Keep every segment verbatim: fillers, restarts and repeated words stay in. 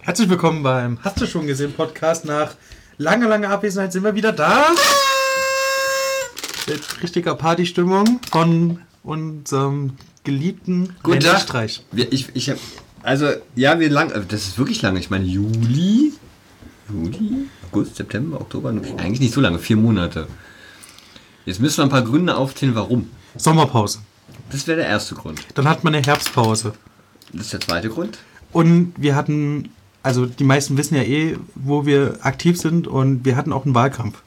Herzlich willkommen beim Hast du schon gesehen Podcast. Nach langer, langer Abwesenheit sind wir wieder da. Mit richtiger Partystimmung von unserem geliebten Guten Tag. Streich. Wir, ich, ich hab, also, ja, wir lang, das ist wirklich lange. Ich meine, Juli, Juli, August, September, Oktober, eigentlich nicht so lange, vier Monate. Jetzt müssen wir ein paar Gründe aufzählen, warum. Sommerpause. Das wäre der erste Grund. Dann hat man eine Herbstpause. Das ist der zweite Grund. Und wir hatten, also die meisten wissen ja eh, wo wir aktiv sind, und wir hatten auch einen Wahlkampf.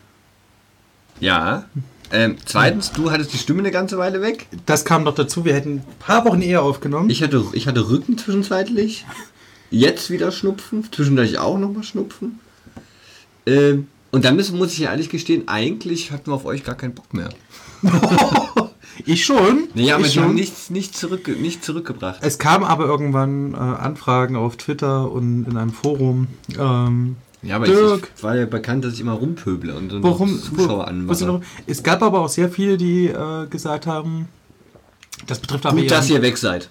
Ja. Ähm, zweitens, du hattest die Stimme eine ganze Weile weg. Das kam noch dazu, wir hätten ein paar Wochen eher aufgenommen. Ich hatte, ich hatte Rücken zwischenzeitlich. Jetzt wieder Schnupfen. Zwischendurch auch nochmal Schnupfen. Ähm, und dann müssen, muss ich ja ehrlich gestehen, eigentlich hatten wir auf euch gar keinen Bock mehr. Ich schon. Nee, aber ich wir haben schon. nichts nicht zurück, nicht zurückgebracht. Es kamen aber irgendwann äh, Anfragen auf Twitter und in einem Forum. Ähm, Ja, aber Dirk. ich, ich war ja bekannt, dass ich immer rumpöble und so Warum? Zuschauer wo- anmache. Es gab aber auch sehr viele, die äh, gesagt haben, das betrifft aber Gut, eher, dass ihr weg seid.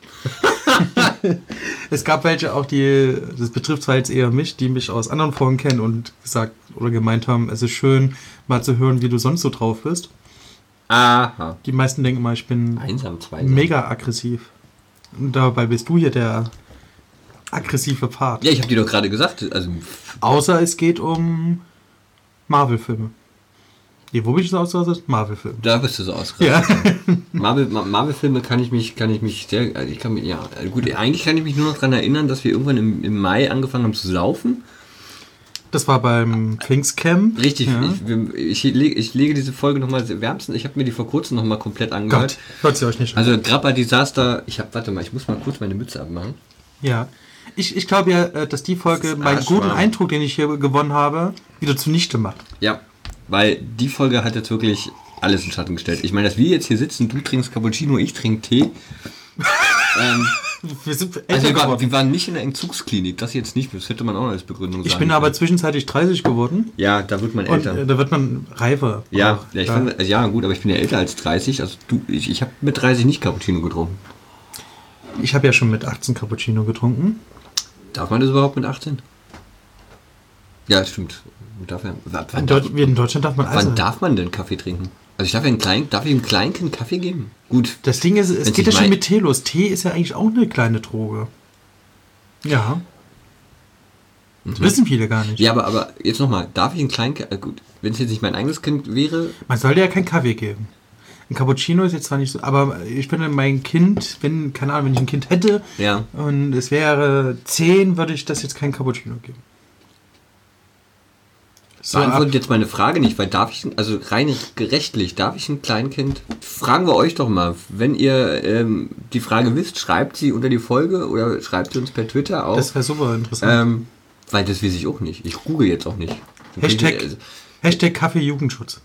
es gab welche auch, die, das betrifft zwar jetzt eher mich, die mich aus anderen Foren kennen und gesagt oder gemeint haben, es ist schön, mal zu hören, wie du sonst so drauf bist. Aha. Die meisten denken mal, ich bin Einsam, zweisam. mega aggressiv. Und dabei bist du hier der aggressive Part. Ja, ich habe dir doch gerade gesagt, also Außer es geht um Marvel-Filme. Nee, wo bin ich so ausgerastet? Marvel-Filme. da bist du so ausgerastet. Ja. Marvel, Ma- Marvel-Filme kann ich mich, kann ich mich sehr, also ich kann mich, ja, gut, eigentlich kann ich mich nur noch daran erinnern, dass wir irgendwann im, im Mai angefangen haben zu saufen. Das war beim Pfingstcamp. Richtig, Ja. ich, wir- ich, lege, ich lege diese Folge nochmal wärmstens, ich habe mir die vor kurzem nochmal komplett angehört. Gott, hört sie euch nicht an. Also Grappa Disaster, ich habe, warte mal, ich muss mal kurz meine Mütze abmachen. Ja. Ich, ich glaube ja, äh, dass die Folge Das ist meinen guten arschwarm. Eindruck, den ich hier gewonnen habe, wieder zunichte macht. Ja, weil die Folge hat jetzt wirklich alles in Schatten gestellt. Ich meine, dass wir jetzt hier sitzen, du trinkst Cappuccino, ich trinke Tee. ähm, Wir sind älter also wir waren, geworden. wir waren nicht in der Entzugsklinik, das jetzt nicht, das hätte man auch noch als Begründung Ich sagen bin aber können. zwischenzeitlich dreißig geworden. Ja, da wird man Und älter. äh, da wird man reifer. ja, auch. ja, ich Da- fand, also ja, gut, aber ich bin ja älter als dreißig. Also du, ich, ich habe mit dreißig nicht Cappuccino getrunken. ich habe ja schon mit achtzehn Cappuccino getrunken. Darf man das überhaupt mit achtzehn? Ja, stimmt. Darf ja, wann, In, darf, Deut in Deutschland darf man also. wann darf man denn Kaffee trinken? Also ich darf ja ein klein, darf ich einem Kleinkind Kaffee geben? Gut. Das Ding ist, es Wenn's geht nicht ja schon mein- mit Tee los. Tee ist ja eigentlich auch eine kleine Droge. Ja. Das wissen viele gar nicht. Ja, aber, aber jetzt nochmal, darf ich ein Kleinkind, äh, gut, wenn es jetzt nicht mein eigenes Kind wäre, Man sollte ja keinen Kaffee geben. Ein Cappuccino ist jetzt zwar nicht so, aber ich finde, mein Kind, wenn, keine Ahnung, wenn ich ein Kind hätte ja, und es wäre zehn, würde ich das jetzt kein Cappuccino geben. So, beantwortet ab, jetzt meine Frage nicht, weil darf ich, also rein rechtlich, darf ich ein Kleinkind, fragen wir euch doch mal, wenn ihr ähm, die Frage wisst, schreibt sie unter die Folge oder schreibt sie uns per Twitter auf, das wäre super interessant. ähm, weil das weiß ich auch nicht, ich google jetzt auch nicht. Dann krieg ich- Hashtag, Hashtag Kaffee-Jugendschutz.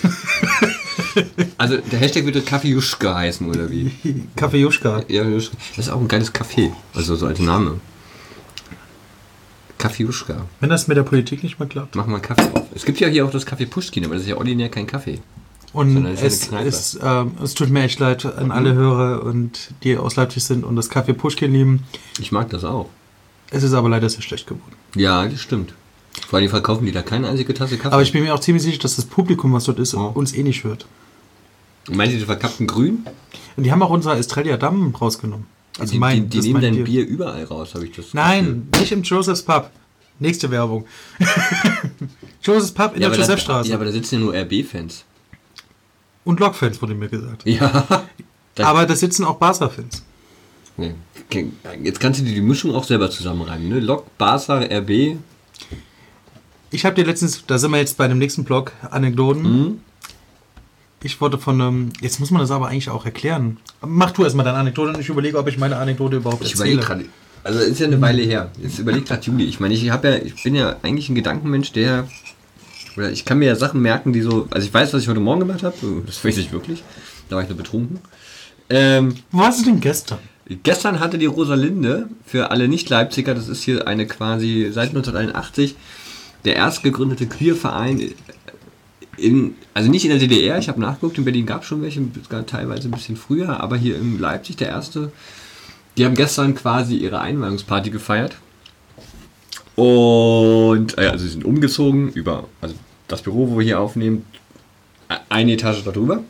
Also der Hashtag würde Kaffeejuschka heißen, oder wie? Kaffee-Juschka. Ja, Juschka. Das ist auch ein geiles Café, also so als Name. Kaffeejuschka. Wenn das mit der Politik nicht mehr klappt. Mach mal einen Kaffee auf. Es gibt ja hier auch das Café Puschkin, aber das ist ja ordinär kein Kaffee. Und Sondern es ist es, eine Kneipe. es, ähm, es tut mir echt leid an alle Hörer, und die aus Leipzig sind und das Kaffee Puschkin lieben. Ich mag das auch. Es ist aber leider sehr schlecht geworden. Ja, das stimmt. Vor allem verkaufen die da keine einzige Tasse Kaffee. Aber ich bin mir auch ziemlich sicher, dass das Publikum, was dort ist, Oh. uns eh nicht hört. Meint ihr die verkappten Grün? Und die haben auch unser Estrella Damm rausgenommen. Also die mein, die, die das nehmen mein dein Bier überall raus, habe ich das Nein, nicht im Joseph's Pub. Nächste Werbung. Joseph's Pub in Ja, der aber da, Josephstraße. ja, aber da sitzen ja nur R B-Fans. Und Lok-Fans, wurde mir gesagt. Ja. Da- Aber da sitzen auch Barca-Fans. Nee. Okay. Jetzt kannst du dir die Mischung auch selber zusammenreimen. Ne? Lok, Barca, R B. Ich habe dir letztens, da sind wir jetzt bei dem nächsten Blog, Anekdoten. Mhm. Ich wurde von einem, jetzt muss man das aber eigentlich auch erklären. Mach du erstmal deine Anekdote und ich überlege, ob ich meine Anekdote überhaupt Ich erzähle. überlege gerade. Also ist ja eine Weile her. Jetzt überlegt gerade Juli. Ich meine, ich habe ja, ich bin ja eigentlich ein Gedankenmensch, der. Oder ich kann mir ja Sachen merken, die so. Also ich weiß, was ich heute Morgen gemacht habe. Das weiß ich wirklich. Da war ich nur betrunken. Ähm, Wo warst du denn gestern? Gestern hatte die Rosalinde, für alle Nicht-Leipziger, das ist hier eine quasi seit neunzehnhunderteinundachtzig der erst gegründete Queerverein in, also nicht in der D D R, ich habe nachgeguckt, in Berlin gab es schon welche, sogar teilweise ein bisschen früher, aber hier in Leipzig der erste. Die haben gestern quasi ihre Einweihungsparty gefeiert. Und äh, also sie sind umgezogen über, also das Büro, wo wir hier aufnehmen, eine Etage darüber.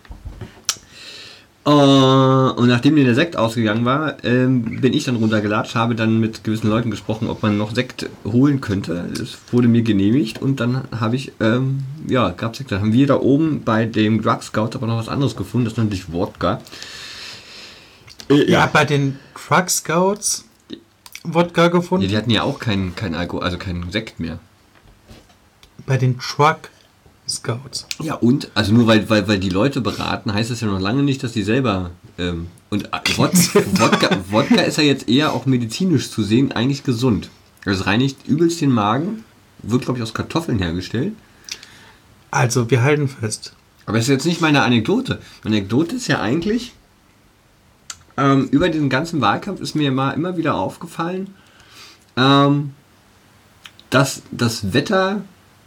Uh, und nachdem mir der Sekt ausgegangen war, ähm, bin ich dann runtergelatscht, habe dann mit gewissen Leuten gesprochen, ob man noch Sekt holen könnte. Es wurde mir genehmigt und dann habe ich, ähm, ja, gab Sekt. Dann haben wir da oben bei dem Drug Scout aber noch was anderes gefunden, das nennt sich Wodka. Äh, ja, bei den Drug Scouts Wodka gefunden? Ja, die hatten ja auch keinen kein Alkohol, also keinen Sekt mehr. Bei den Drug Scouts. Ja, und, also nur weil, weil, weil die Leute beraten, heißt das ja noch lange nicht, dass die selber. Ähm, und Wod Wodka, Wodka ist ja jetzt eher auch medizinisch zu sehen, eigentlich gesund. Also es reinigt übelst den Magen, wird, glaube ich, aus Kartoffeln hergestellt. Also, wir halten fest. Aber das ist jetzt nicht meine Anekdote. Meine Anekdote ist ja eigentlich, ähm, über den ganzen Wahlkampf ist mir immer, immer wieder aufgefallen, ähm, dass das Wetter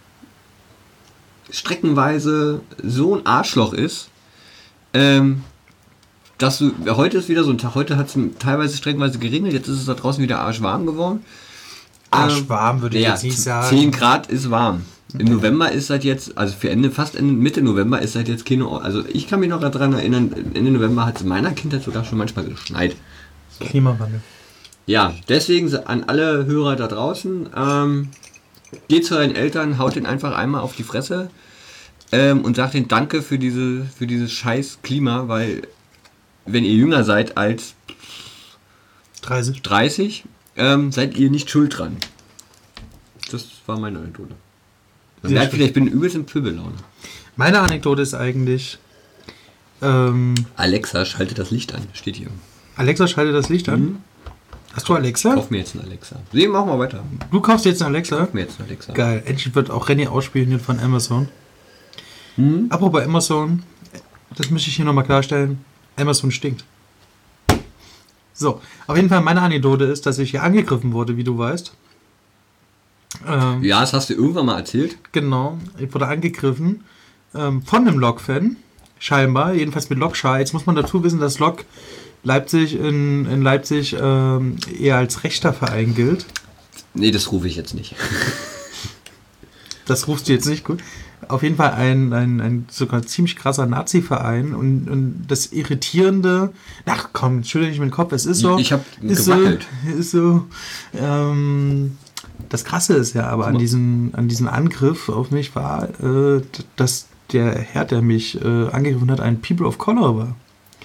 streckenweise so ein Arschloch ist, ähm, dass du, heute ist wieder so ein Tag, heute hat es teilweise streckenweise geregnet, jetzt ist es da draußen wieder arschwarm geworden. Arschwarm würde ich ja, jetzt nicht sagen. zehn Grad ist warm. Im November ist seit jetzt, also für Ende, fast Ende, Mitte November ist seit jetzt keine, also ich kann mich noch daran erinnern, Ende November hat es in meiner Kindheit sogar schon manchmal geschneit. So. Klimawandel. Ja, deswegen an alle Hörer da draußen, ähm, geht zu euren Eltern, haut den einfach einmal auf die Fresse ähm, und sagt ihnen Danke für diese für dieses scheiß Klima, weil wenn ihr jünger seid als dreißig, dreißig ähm, seid ihr nicht schuld dran. Das war meine Anekdote. Man Sehr merkt schön. wieder, ich bin übelst in Pöbellaune. Meine Anekdote ist eigentlich ähm, Alexa, schalte das Licht an, steht hier. Alexa, schalte das Licht an. Mhm. Hast du Alexa? Kauf mir jetzt einen Alexa. Sie, machen wir weiter. Du kaufst jetzt einen Alexa? Kauf mir jetzt einen Alexa. Geil. Endlich wird auch Renny ausspioniert von Amazon. Mhm. Apropos Amazon, das möchte ich hier nochmal klarstellen. Amazon stinkt. So, auf jeden Fall meine Anekdote ist, dass ich hier angegriffen wurde, wie du weißt. Ähm, Ja, das hast du irgendwann mal erzählt. Genau, ich wurde angegriffen ähm, von einem Lok-Fan, scheinbar, jedenfalls mit Lok-Schal. Jetzt muss man dazu wissen, dass Lok Leipzig in, in Leipzig ähm, eher als rechter Verein gilt. Nee, das rufe ich jetzt nicht. Das rufst du jetzt nicht gut. Auf jeden Fall ein, ein, ein sogar ziemlich krasser Nazi-Verein und, und das Irritierende, ach komm, schüttel nicht mit dem Kopf, es ist so. Ich habe ist gewackelt. So, ist so, ähm, das Krasse ist ja aber an diesem, an diesem Angriff auf mich war, äh, dass der Herr, der mich äh, angegriffen hat, ein People of Color war.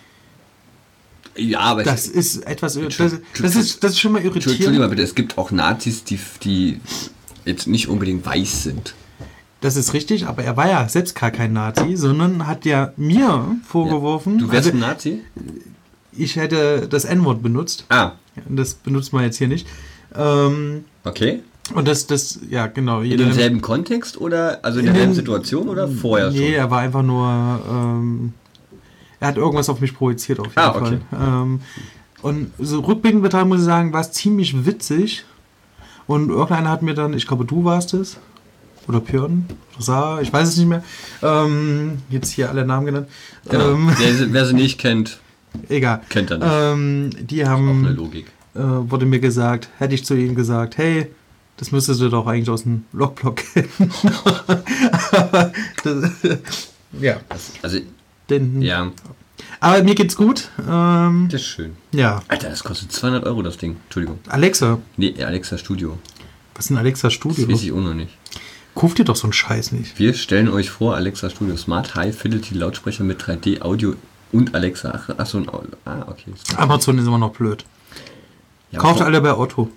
Ja, aber Das ich, ist etwas, das, das, ist, das ist schon mal irritierend. Entschuldigung, aber bitte, es gibt auch Nazis, die, die jetzt nicht unbedingt weiß sind. Das ist richtig, aber er war ja selbst gar kein Nazi, sondern hat ja mir vorgeworfen, Ja. Du wärst also ein Nazi? ich hätte das N-Wort benutzt. Ah, Das benutzt man jetzt hier nicht. Ähm, okay. und das, das, ja genau. In Jeder, demselben Kontext oder, also in, In derselben den- Situation oder vorher nee, schon? er war einfach nur, ähm, er hat irgendwas auf mich projiziert auf jeden Ah, Fall. okay. Ähm, und so rückblickend betrachtet muss ich sagen, war es ziemlich witzig. Und irgendeiner hat mir dann, ich glaube du warst es, oder Björn, oder Sarah, ich weiß es nicht mehr, ähm, jetzt hier alle Namen genannt. Genau. Ähm, wer, wer sie nicht kennt, egal. kennt er nicht. Ähm, die Auch haben... eine Logik. äh, wurde mir gesagt, hätte ich zu ihnen gesagt, hey, das müsstest du doch eigentlich aus dem Logblock kennen. Aber das, ja. Also, Den, ja, Aber mir geht's gut. Ähm, das ist schön. ja. Alter, das kostet zweihundert Euro, das Ding. Entschuldigung. Alexa. Nee, Alexa Studio. Was ist ein Alexa Das Studio? weiß ich auch noch nicht. Kauf dir doch so einen Scheiß nicht. Wir stellen euch vor, Alexa Studio Smart High Fidelity Lautsprecher mit drei D Audio und Alexa. Ach, ach so ein Au- Ah, okay. Amazon ist immer noch blöd. Ja, Kauft aber- alle bei Otto.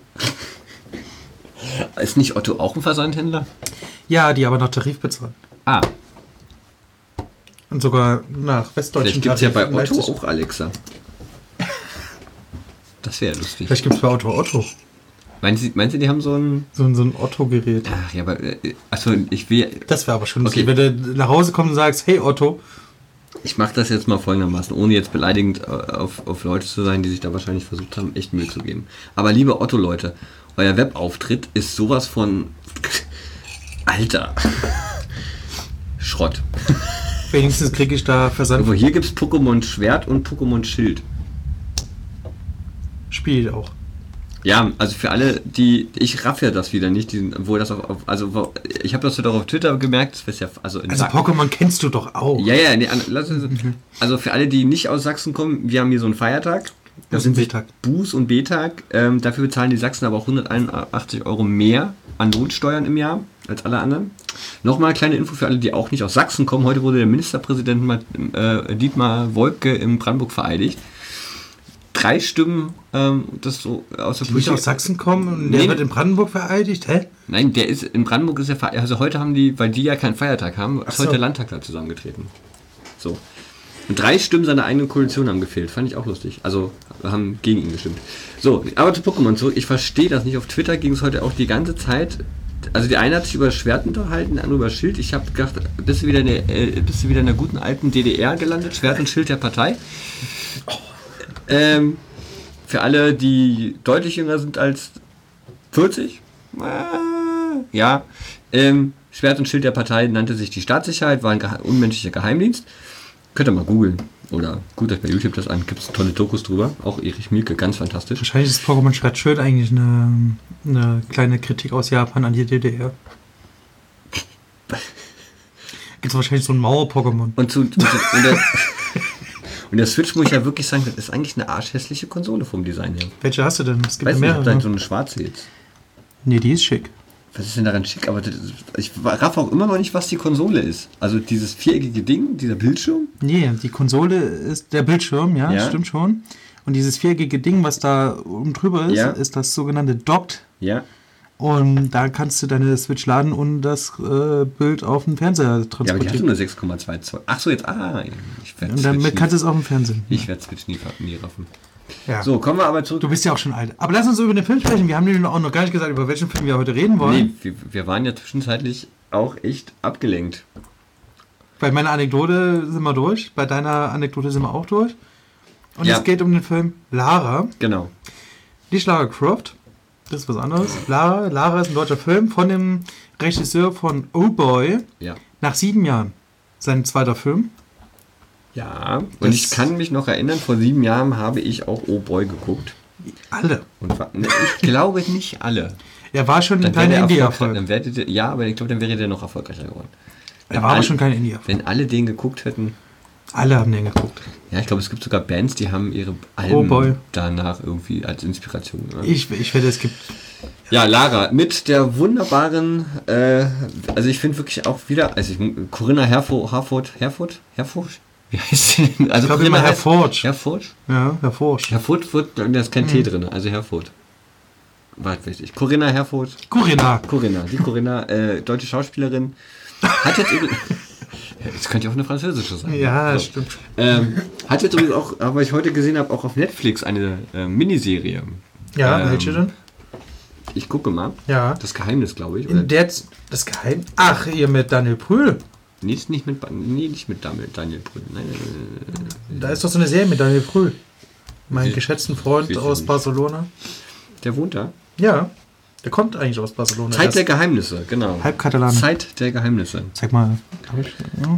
Ist nicht Otto auch ein Versandhändler? Ja, die aber nach Tarif bezahlen. Ah, Und sogar nach westdeutschen vielleicht gibt es ja bei Tarif. Otto Leipzig. auch Alexa. Das wäre lustig. Vielleicht gibt es bei Otto Otto. Meinen Sie, meinen Sie, die haben so ein... So, ein- so ein Otto-Gerät. Ach ja, aber... äh, Achso, ich will... Das wäre aber schon Okay. lustig, wenn du nach Hause kommst und sagst, hey Otto, Ich mache das jetzt mal folgendermaßen, ohne jetzt beleidigend äh, auf, auf Leute zu sein, die sich da wahrscheinlich versucht haben, echt Mühe zu geben. Aber liebe Otto-Leute, euer Webauftritt ist sowas von... Alter. Schrott. wenigstens kriege ich da Versand. Aber hier gibt es Pokémon Schwert und Pokémon Schild. Spiel auch. Ja, also für alle, die, ich raff ja das wieder nicht, die, wo das auf, auf also wo, ich habe das doch auf Twitter gemerkt, das ist ja, also in Also Sachsen. Pokémon kennst du doch auch. Ja, ja, nee, an- lass uns, also für alle, die nicht aus Sachsen kommen, wir haben hier so einen Feiertag. Das sind B-Tag. Buß- und B-Tag. Ähm, dafür bezahlen die Sachsen aber auch hunderteinundachtzig Euro mehr an Lohnsteuern im Jahr als alle anderen. Nochmal kleine Info für alle, die auch nicht aus Sachsen kommen. Heute wurde der Ministerpräsident Mat- äh, Dietmar Woidke in Brandenburg vereidigt. Drei Stimmen, ähm, das so aus der Die nicht aus Sachsen kommen und der Nee. wird in Brandenburg vereidigt, hä? Nein, der ist in Brandenburg ist der Fe- also heute haben die, weil die ja keinen Feiertag haben, ist Ach so. heute der Landtag da zusammengetreten. So. Und drei Stimmen seiner eigenen Koalition haben gefehlt. Fand ich auch lustig. Also haben gegen ihn gestimmt. So, aber zu Pokémon zurück. Ich verstehe das nicht. Auf Twitter ging es heute auch die ganze Zeit. Also die eine hat sich über Schwert unterhalten, der andere über Schild. Ich habe gedacht, bist du wieder in der, äh, bist du wieder in der guten alten D D R gelandet? Schwert und Schild der Partei. Ähm, für alle, die deutlich jünger sind als vierzig. Äh, ja. Ähm, Schwert und Schild der Partei nannte sich die Staatssicherheit, war ein gehe- unmenschlicher Geheimdienst. Könnt ihr mal googeln. Oder guckt euch bei YouTube das an. Gibt es tolle Dokus drüber. Auch Erich Mielke, ganz fantastisch. Wahrscheinlich ist Pokémon Schwert Schild eigentlich eine, eine kleine Kritik aus Japan an die D D R. Gibt es wahrscheinlich so ein Mauer-Pokémon. Und, zu, und, zu, und, der, und der Switch, muss ich ja wirklich sagen, das ist eigentlich eine arschhässliche Konsole vom Design her. Welche hast du denn? Es gibt Weiß ja nicht, ich hab mehrere. da so eine schwarze jetzt. Nee, die ist schick. Was ist denn daran schick? Aber das, ich raff auch immer noch nicht, was die Konsole ist. Also dieses viereckige Ding, dieser Bildschirm. Nee, die Konsole ist der Bildschirm, ja, Ja. stimmt schon. Und dieses viereckige Ding, was da oben drüber ist, Ja. ist das sogenannte Docked. Ja. Und da kannst du deine Switch laden und das äh, Bild auf den Fernseher Ja, aber die hatte transportieren. nur sechs Komma zwei Zoll. Ach so, jetzt, ah, ich werde und Switch, damit nie, kannst du es auf dem Fernsehen. ich werd Switch nie, nie raffen. Ja. So, kommen wir aber zurück. Du bist ja auch schon alt. Aber lass uns über den Film sprechen. Wir haben nämlich auch noch gar nicht gesagt, über welchen Film wir heute reden wollen. Nee, wir, wir waren ja zwischenzeitlich auch echt abgelenkt. Bei meiner Anekdote sind wir durch. Bei deiner Anekdote sind wir auch durch. Und Ja. es geht um den Film Lara. Genau. Nicht Lara Croft. Das ist was anderes. Lara, Lara ist ein deutscher Film von dem Regisseur von Oh Boy. Ja. Nach sieben Jahren. Sein zweiter Film. Ja, und Das- ich kann mich noch erinnern, vor sieben Jahren habe ich auch Oh Boy geguckt. Alle. Und war, ne, ich glaube nicht alle. Er war schon ein Dann kleiner wäre der Indie-Erfolg. erfolgreich- dann wäre der- Ja, aber ich glaube, dann wäre der noch erfolgreicher geworden. Er war aber alle- schon kein Indie-Erfolg. Wenn alle den geguckt hätten. Alle haben den geguckt. Ja, ich glaube, es gibt sogar Bands, die haben ihre Oh Boy. Alben danach irgendwie als Inspiration. Ne? Ich, ich wette, es gibt. Ja, Lara, mit der wunderbaren, äh, also ich finde wirklich auch wieder, also ich, Corinna Herfurth, Herfurth, Herfurth, Herfurth? Wie heißt sie denn? Also Ich glaube Corinna immer heißt- Herfurth. Herfurth? Ja, hervorragend. Herfurth wird, da ist kein T drin, also Herfurth. War wichtig. Corinna Herfurth, Corinna. Corinna, die Corinna, äh, deutsche Schauspielerin, hat jetzt übrigens, jetzt könnte ja auch eine französische sein. Ja, So. stimmt. Ähm, hat jetzt übrigens auch, aber ich heute gesehen habe, auch auf Netflix eine äh, Miniserie. Ja, Ähm, welche denn? Ich gucke mal. Ja. Das Geheimnis, glaube ich. Oder? In der, das Geheim. Ach, ihr mit Daniel Brühl. Nee, ist nicht mit, Ba- nee, nicht mit Daniel, Daniel Brühl. Nein, nein, nein, nein. Da ist doch so eine Serie mit Daniel Brühl. Mein Wie- geschätzten Freund wie- aus wie- Barcelona. Der wohnt da. Ja, der kommt eigentlich aus Barcelona. Zeit der Der ist Geheimnisse, genau. halb Katalan. Zeit der Geheimnisse. Zeig mal. Hab ich, ja.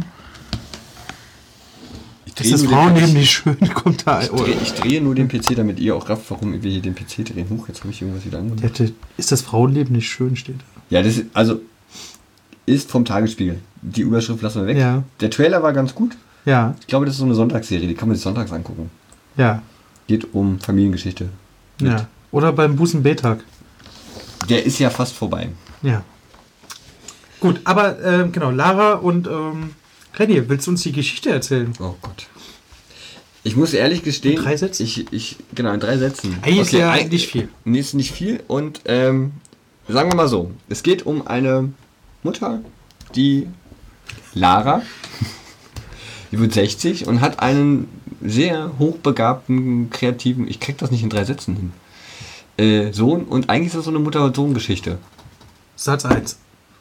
Ich Das drehe ist nur den- Frauen nämlich schön, kommt da. Ich drehe, ich drehe nur den P C, damit ihr auch rafft, warum wir hier den P C drehen. Huch, jetzt habe ich irgendwas wieder angemacht. Der hatte- Ist das Frauenleben nicht schön, steht da. Ja, das ist, also, ist vom Tagesspiegel. Die Überschrift lassen wir weg. Ja. Der Trailer war ganz gut. Ja, Ich glaube, das ist so eine Sonntagsserie, die kann man sich sonntags angucken. ja, Geht um Familiengeschichte. Mit- ja. Oder beim Bußen B-Tag. Der ist ja fast vorbei. Ja. Gut, aber ähm, genau, Lara und ähm, Renny, willst du uns die Geschichte erzählen? Oh Gott. Ich muss ehrlich gestehen. In drei Sätzen? Ich, ich, genau, in drei Sätzen. Eigentlich ist ja ein- nicht viel. Nee, ist nicht viel. Und ähm, sagen wir mal so: Es geht um eine Mutter, die Lara, die wird sechzig und hat einen sehr hochbegabten, kreativen, ich krieg das nicht in drei Sätzen hin, äh, Sohn. Und eigentlich ist das so eine Mutter-Sohn-Geschichte, Satz eins.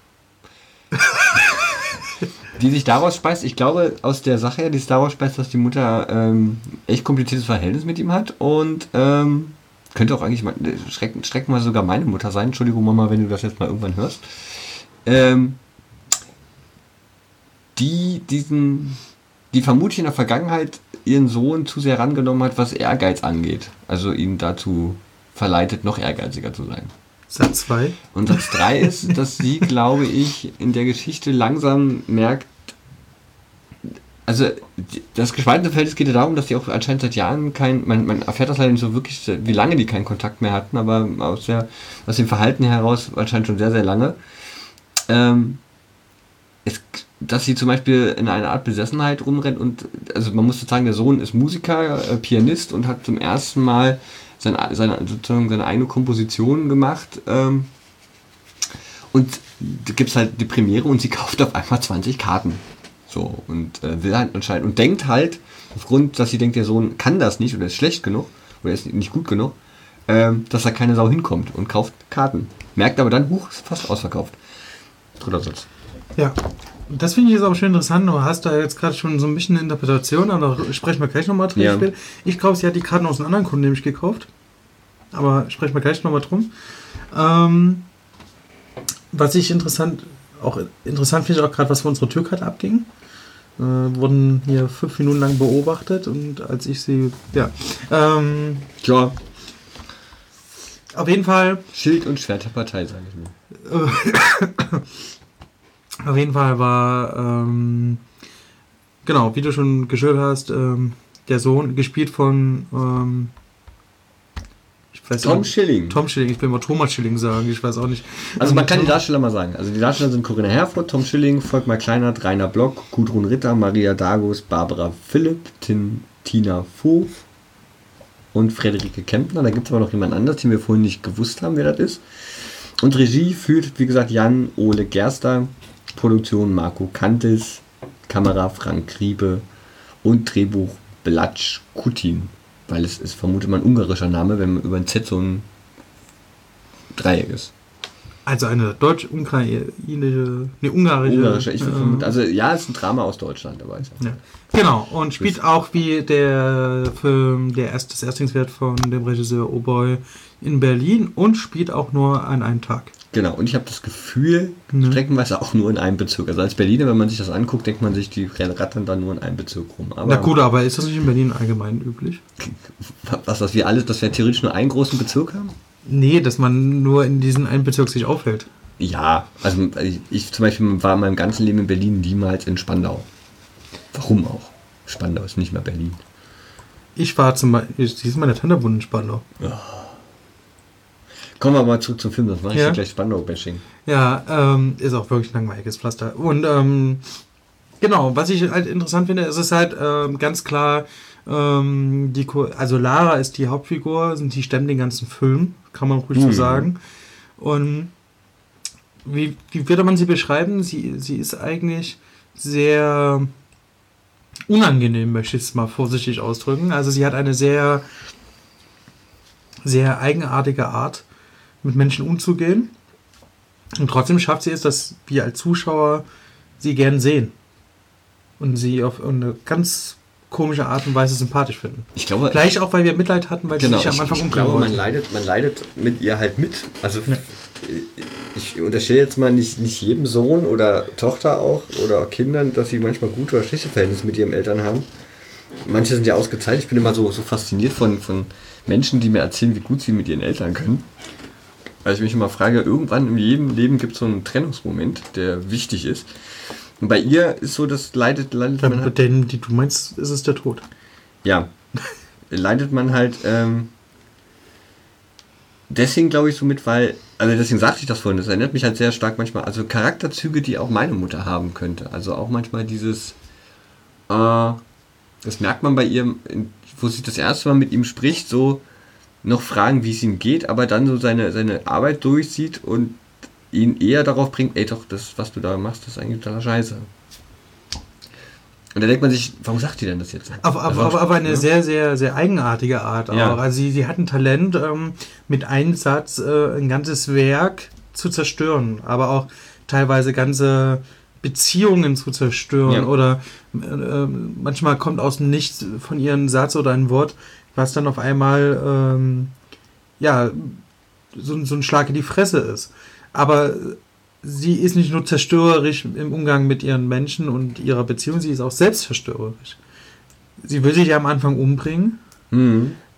die sich daraus speist, ich glaube, aus der Sache her, die sich daraus speist, dass die Mutter ähm, echt kompliziertes Verhältnis mit ihm hat und ähm, könnte auch eigentlich mal, schrecken, schrecken mal sogar meine Mutter sein. Entschuldigung, Mama, wenn du das jetzt mal irgendwann hörst. Ähm, die diesen, die vermutlich in der Vergangenheit ihren Sohn zu sehr rangenommen hat, was Ehrgeiz angeht. Also ihn dazu verleitet, noch ehrgeiziger zu sein. Satz zwei. Und Satz drei ist, dass sie, glaube ich, in der Geschichte langsam merkt, also das gespaltene Feld, es geht ja darum, dass die auch anscheinend seit Jahren kein, man, man erfährt das leider nicht so wirklich, wie lange die keinen Kontakt mehr hatten, aber aus, der, aus dem Verhalten heraus anscheinend schon sehr, sehr lange. Ähm, es, dass sie zum Beispiel in einer Art Besessenheit rumrennt und, also man muss sagen, der Sohn ist Musiker, äh, Pianist und hat zum ersten Mal seine, seine, sozusagen seine eigene Komposition gemacht. Ähm, und da gibt es halt die Premiere und sie kauft auf einmal zwanzig Karten. So, und äh, will halt anscheinend und denkt halt, aufgrund, dass sie denkt, der Sohn kann das nicht oder ist schlecht genug oder ist nicht gut genug, ähm, dass da keine Sau hinkommt und kauft Karten. Merkt aber dann, huch, ist fast ausverkauft. Dritter Satz. Ja, das finde ich jetzt aber schön interessant. Du hast da jetzt gerade schon so ein bisschen eine Interpretation, aber da sprechen wir gleich nochmal drüber. Ja. Ich glaube, sie hat die Karten aus einem anderen Kunden nämlich gekauft. Aber sprechen wir gleich nochmal drum. Ähm, was ich interessant, auch interessant finde ich auch gerade, was für unsere Türkarte abging. Äh, wurden hier fünf Minuten lang beobachtet und als ich sie, ja. Ähm, Klar. Auf jeden Fall. Schild und Schwert der Partei, sage ich nur. Auf jeden Fall war, ähm, genau, wie du schon geschildert hast, ähm, der Sohn, gespielt von, ähm, ich weiß Tom nicht, Schilling. Tom Schilling, ich will mal Thomas Schilling sagen, ich weiß auch nicht. Also man kann die Darsteller mal sagen. Also die Darsteller sind Corinna Herfurth, Tom Schilling, Volkmar Kleinert, Rainer Block, Gudrun Ritter, Maria Dagos, Barbara Philipp, Tin, Tina Voth und Frederike Kempner. Da gibt es aber noch jemand anderes, den wir vorhin nicht gewusst haben, wer das ist. Und Regie führt, wie gesagt, Jan-Ole Gerster, Produktion Marco Kantis, Kamera Frank Kriebe und Drehbuch Blatsch Kutin. Weil es ist, vermutet man, ein ungarischer Name, wenn man über ein Z so ein Dreieck ist. Also eine deutsch-ukrainische, ne, ungarische. Ungarische, ich äh, vermute, also ja, es ist ein Drama aus Deutschland, aber ist ja. Ja. Genau, und spielt auch wie der Film, der erst, das Erstlingswerk von dem Regisseur Oh Boy in Berlin und spielt auch nur an einem Tag. Genau, und ich habe das Gefühl, Mhm. streckenweise auch nur in einem Bezirk. Also als Berliner, wenn man sich das anguckt, denkt man sich, die rattern dann nur in einem Bezirk rum. Aber Na gut, aber ist das nicht in Berlin allgemein üblich? was, dass wir alles, dass wir theoretisch nur einen großen Bezirk haben? Nee, dass man nur in diesem einen Bezirk sich aufhält. Ja, also ich, ich zum Beispiel war in meinem ganzen Leben in Berlin niemals in Spandau. Warum auch? Spandau ist nicht mehr Berlin. Ich war zum Beispiel, siehst du, meine Tante wohnt in Spandau. Kommen wir mal zurück zum Film, das mache ich Ja. ja gleich Spandau-Bashing. Ja, ähm, ist auch wirklich ein langweiliges Pflaster. Und ähm, genau, was ich halt interessant finde, ist es halt ähm, ganz klar, ähm, die, Ko- also Lara ist die Hauptfigur, sind die stemmen den ganzen Film, kann man ruhig so Mhm. sagen. Und wie, wie würde man sie beschreiben? Sie, sie ist eigentlich sehr unangenehm, möchte ich es mal vorsichtig ausdrücken. Also sie hat eine sehr, sehr eigenartige Art, mit Menschen umzugehen. Und trotzdem schafft sie es, dass wir als Zuschauer sie gern sehen. Und sie auf eine ganz komische Art und Weise sympathisch finden. Ich glaube, Vielleicht auch, weil wir Mitleid hatten, weil genau, sie sich ich, am Anfang ich umbringen glaube, man wollte. leidet, man leidet mit ihr halt mit. Also Ja. ich unterstelle jetzt mal nicht, nicht jedem Sohn oder Tochter auch oder auch Kindern, dass sie manchmal gute oder schlechte Verhältnisse mit ihren Eltern haben. Manche sind ja ausgezeichnet. Ich bin immer so, so fasziniert von, von Menschen, die mir erzählen, wie gut sie mit ihren Eltern können. Weil ich mich immer frage, irgendwann in jedem Leben gibt es so einen Trennungsmoment, der wichtig ist. Und bei ihr ist so, das leidet, leidet man Bei halt, denen, die du meinst, ist es der Tod. ja, leidet man halt ähm, deswegen glaube ich so mit, weil, also deswegen sagte ich das vorhin, das erinnert mich halt sehr stark manchmal, also Charakterzüge, die auch meine Mutter haben könnte. Also auch manchmal dieses, äh, das merkt man bei ihr, wo sie das erste Mal mit ihm spricht, so noch fragen, wie es ihm geht, aber dann so seine, seine Arbeit durchsieht und ihn eher darauf bringt, ey doch, das, was du da machst, das ist eigentlich totaler Scheiße. Und da denkt man sich, warum sagt die denn das jetzt? Auf, auf, Also, auf, auf eine ne? sehr, sehr, sehr eigenartige Art auch. Ja. Also sie, sie hat ein Talent, ähm, mit einem Satz äh, ein ganzes Werk zu zerstören, aber auch teilweise ganze Beziehungen zu zerstören. Ja. Oder äh, manchmal kommt aus dem Nichts von ihr ein Satz oder ein Wort, was dann auf einmal ähm, ja, so, so ein Schlag in die Fresse ist. Aber sie ist nicht nur zerstörerisch im Umgang mit ihren Menschen und ihrer Beziehung, sie ist auch selbstzerstörerisch. Sie will sich ja am Anfang umbringen, Mhm.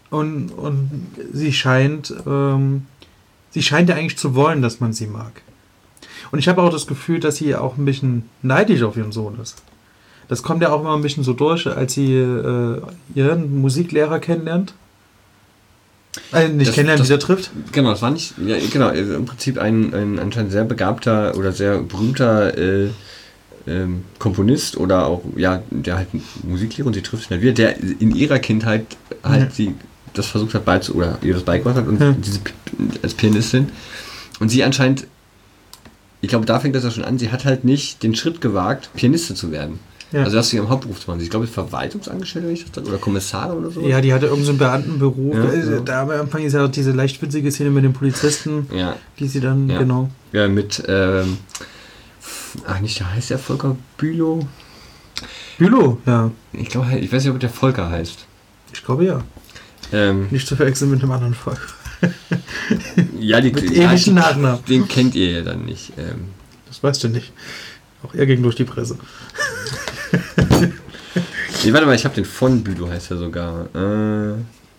Und, und sie scheint, ähm, sie scheint ja eigentlich zu wollen, dass man sie mag. Und ich habe auch das Gefühl, dass sie auch ein bisschen neidisch auf ihren Sohn ist. Das kommt ja auch immer ein bisschen so durch, als sie äh, ihren Musiklehrer kennenlernt. Äh, nicht Das- kennenlernt, das- wieder trifft. Genau, es war nicht, ja, genau, also im Prinzip ein, ein anscheinend sehr begabter oder sehr berühmter äh, ähm, Komponist oder auch, ja, der halt Musiklehrer und sie trifft sich halt wieder, der in ihrer Kindheit halt Ja. sie das versucht hat beizu oder ihr das beigebracht hat und Ja. diese P- als Pianistin und sie anscheinend, ich glaube, da fängt das ja schon an, sie hat halt nicht den Schritt gewagt, Pianistin zu werden. Ja. Also das zu ihrem Hauptberuf zu machen. Ich glaube, Verwaltungsangestellte, wenn ich das sage, oder Kommissarin oder so. Ja, die hatte irgendeinen so einen Beamtenberuf. Ja, Äh, ja. Da am Anfang ist ja auch diese leicht witzige Szene mit den Polizisten, Ja. die sie dann, Ja. genau. Ja, mit, ähm, ach nicht, der heißt der Volker Bülow? Bülow, ja. Ich glaube, ich weiß nicht, ob der Volker heißt. Ich glaube ja. Ähm, Nicht zu verwechseln mit einem anderen Volk. ja, die, Mit ja, ähnlichen Nachnamen. den kennt ihr ja dann nicht. Ähm, Das weißt du nicht. Auch er ging durch die Presse. nee, warte mal, ich habe den von Bülow, heißt er sogar. Äh,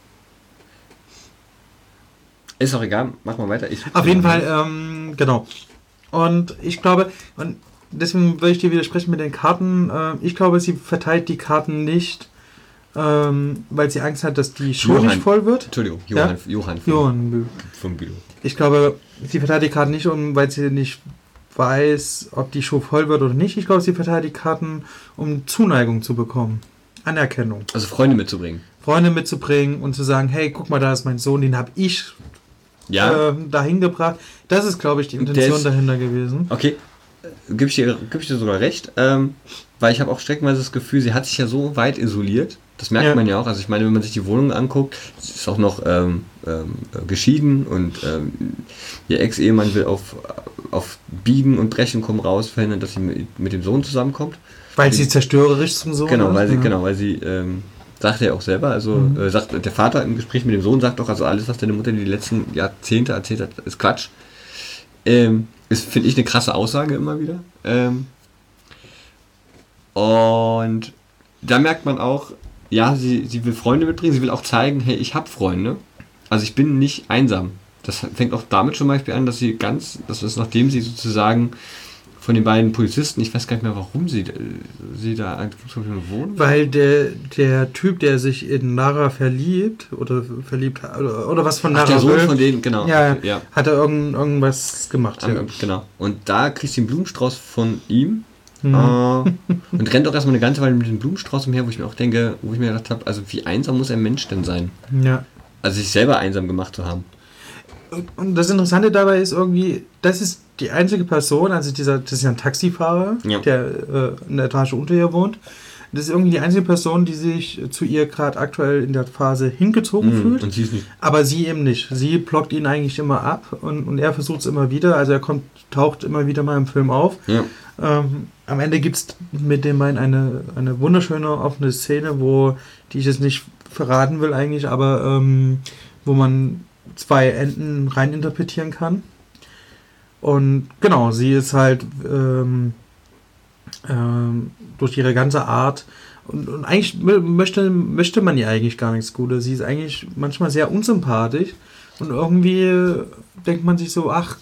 ist auch egal, mach mal weiter. Ich Auf jeden Fall, ähm, genau. Und ich glaube, und deswegen würde ich dir widersprechen mit den Karten. Äh, ich glaube, sie verteilt die Karten nicht, ähm, weil sie Angst hat, dass die Show Johann. nicht voll wird. Entschuldigung, Johann, Ja? Johann von, Johann. von Bülow. Ich glaube, sie verteilt die Karten nicht, um, weil sie nicht weiß, ob die Show voll wird oder nicht. Ich glaube, sie verteilt die Karten, um Zuneigung zu bekommen. Anerkennung. Also Freunde mitzubringen. Freunde mitzubringen und zu sagen, hey, guck mal, da ist mein Sohn, den habe ich Ja, äh, dahin gebracht. Das ist, glaube ich, die Der Intention ist- dahinter gewesen. okay. Gib ich dir, gib ich dir sogar recht. Ähm, weil ich habe auch streckenweise das Gefühl, sie hat sich ja so weit isoliert. Das merkt Ja. man ja auch. Also ich meine, wenn man sich die Wohnung anguckt, sie ist auch noch ähm, ähm, geschieden und ähm, ihr Ex-Ehemann will auf, auf Biegen und Brechen kommen raus verhindern, dass sie mit, mit dem Sohn zusammenkommt. Weil sie zerstörerisch zum Sohn Genau, ist, weil sie, ja. genau, weil sie, ähm, sagt er ja auch selber, also Mhm. äh, sagt der Vater im Gespräch mit dem Sohn, sagt doch, also alles, was deine Mutter die letzten Jahrzehnte erzählt hat, ist Quatsch. Ähm, ist, finde ich, eine krasse Aussage immer wieder. Ähm, und da merkt man auch, ja, sie, sie will Freunde mitbringen, sie will auch zeigen, hey, ich habe Freunde. Also ich bin nicht einsam. Das fängt auch damit zum Beispiel an, dass sie ganz, das ist nachdem sie sozusagen von den beiden Polizisten, ich weiß gar nicht mehr, warum sie, äh, sie da eigentlich wohnen. Weil der, der Typ, der sich in Nara verliebt, oder verliebt hat, oder, oder was von Ach, Nara der Sohn will, von denen, genau. ja, ja. hat er irgend, irgendwas gemacht. Ja. Am- Genau. Und da kriegst du den Blumenstrauß von ihm Mhm. äh, und rennt auch erstmal eine ganze Weile mit dem Blumenstrauß umher, wo ich mir auch denke, wo ich mir gedacht habe, also wie einsam muss ein Mensch denn sein? Ja. Also sich selber einsam gemacht zu haben. Und das Interessante dabei ist irgendwie, das ist die einzige Person, also dieser, das ist ja ein Taxifahrer, Ja. der äh, in der Etage unter ihr wohnt. Das ist irgendwie die einzige Person, die sich zu ihr gerade aktuell in der Phase hingezogen Mhm. fühlt. Und sie ist nicht. Aber sie eben nicht. Sie blockt ihn eigentlich immer ab und, und er versucht es immer wieder. Also er kommt, taucht immer wieder mal im Film auf. Ja. Ähm, am Ende gibt es mit dem beiden eine, eine wunderschöne offene Szene, wo, die ich jetzt nicht verraten will eigentlich, aber ähm, wo man zwei Enden reininterpretieren kann. Und genau, sie ist halt ähm, ähm, durch ihre ganze Art und, und eigentlich mö- möchte, möchte man ihr eigentlich gar nichts Gutes. Sie ist eigentlich manchmal sehr unsympathisch und irgendwie denkt man sich so, ach,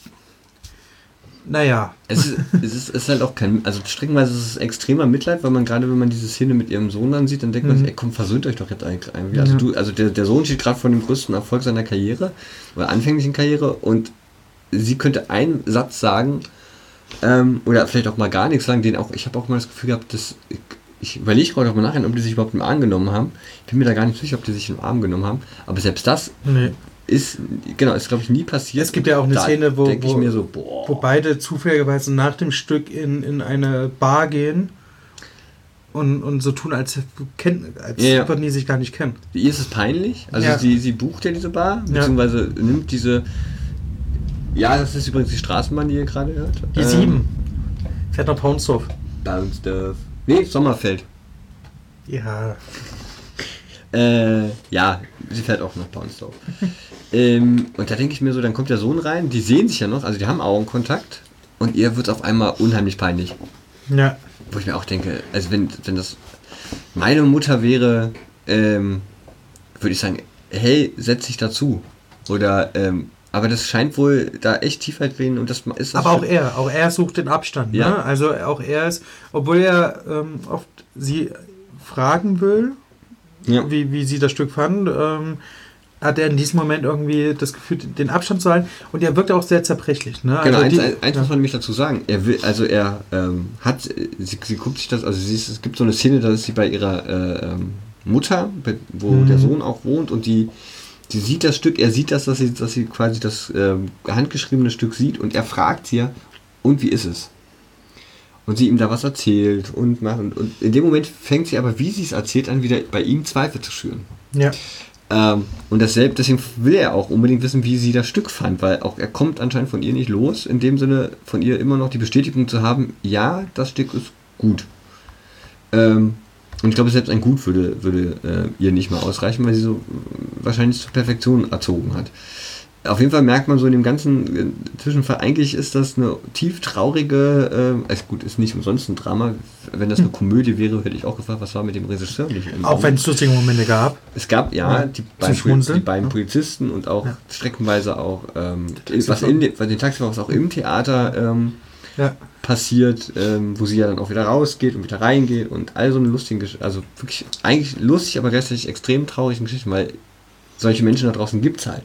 naja. Es ist, es, ist, es ist halt auch kein, also streckenweise ist es extremer Mitleid, weil man gerade, wenn man diese Szene mit ihrem Sohn dann sieht, dann denkt man Mhm. sich, ey komm, versöhnt euch doch jetzt eigentlich irgendwie. Also Ja. du, also der, der Sohn steht gerade vor dem größten Erfolg seiner Karriere, oder anfänglichen Karriere, und sie könnte einen Satz sagen, ähm, oder vielleicht auch mal gar nichts sagen, den auch, ich habe auch mal das Gefühl gehabt, dass, ich, ich überlege gerade auch mal nachher, ob die sich überhaupt im Arm genommen haben. Ich bin mir da gar nicht sicher, ob die sich im Arm genommen haben, aber selbst das Nee. ist, genau, ist glaube ich nie passiert. Es gibt ja auch eine Da Szene, wo, denke ich wo, mir so, boah. wo beide zufälligerweise nach dem Stück in, in eine Bar gehen und, und so tun, als, kennen, als Ja, ja. würden die sich gar nicht kennen. Ihr ist es peinlich. Also Ja. sie, sie bucht ja diese Bar, Ja. beziehungsweise nimmt diese. Ja, das ist übrigens die Straßenbahn, die ihr gerade hört. Die Ähm, sieben. Fährt nach Paunsdorf. Bounsdorf. Nee, Sommerfeld. Ja. Äh, ja, sie fährt auch nach Bounsdorf. ähm, und da denke ich mir so, dann kommt der Sohn rein, die sehen sich ja noch, also die haben Augenkontakt, und ihr wird auf einmal unheimlich peinlich. Ja. Wo ich mir auch denke, also wenn, wenn das meine Mutter wäre, ähm, würde ich sagen, hey, setz dich dazu. Oder, ähm, aber das scheint wohl da echt Tiefheit und das ist das aber auch er, auch er sucht den Abstand. Ja. Ne? Also auch er ist, obwohl er ähm, oft sie fragen will, ja. wie, wie sie das Stück fand, ähm, hat er in diesem Moment irgendwie das Gefühl, den Abstand zu halten. Und er wirkt auch sehr zerbrechlich. Ne? Genau, also eins, die, eins ja. muss man nämlich dazu sagen. Er will, also er ähm, hat, sie, sie guckt sich das, also sie ist, es gibt so eine Szene, da ist sie bei ihrer äh, ähm, Mutter, wo mhm. der Sohn auch wohnt und die, die sieht das Stück, er sieht das, dass sie, dass sie quasi das ähm, handgeschriebene Stück sieht und er fragt sie, und wie ist es? Und sie ihm da was erzählt und macht. Und, und in dem Moment fängt sie aber, wie sie es erzählt, an, wieder bei ihm Zweifel zu schüren. Ja. Ähm, und dasselbe, deswegen will er auch unbedingt wissen, wie sie das Stück fand, weil auch er kommt anscheinend von ihr nicht los, in dem Sinne von ihr immer noch die Bestätigung zu haben, ja, das Stück ist gut. Ähm, und ich glaube, selbst ein Gut würde, würde äh, ihr nicht mal ausreichen, weil sie so äh, wahrscheinlich zur Perfektion erzogen hat. Auf jeden Fall merkt man so in dem ganzen äh, Zwischenfall, eigentlich ist das eine tief traurige, äh, also gut, ist nicht umsonst ein Drama. Wenn das eine Komödie wäre, hätte ich auch gefragt, was war mit dem Regisseur nicht. Auch wenn es lustige Momente gab. Es gab, ja, ja die, beiden, die beiden ja. Polizisten und auch ja. streckenweise auch, ähm, was in den, den Taxifahrer, was auch im Theater ähm, ja. passiert, ähm, wo sie ja dann auch wieder rausgeht und wieder reingeht und all so eine lustige Geschichte, also wirklich eigentlich lustig, aber gleichzeitig extrem traurigen Geschichten, weil solche Menschen da draußen gibt es halt.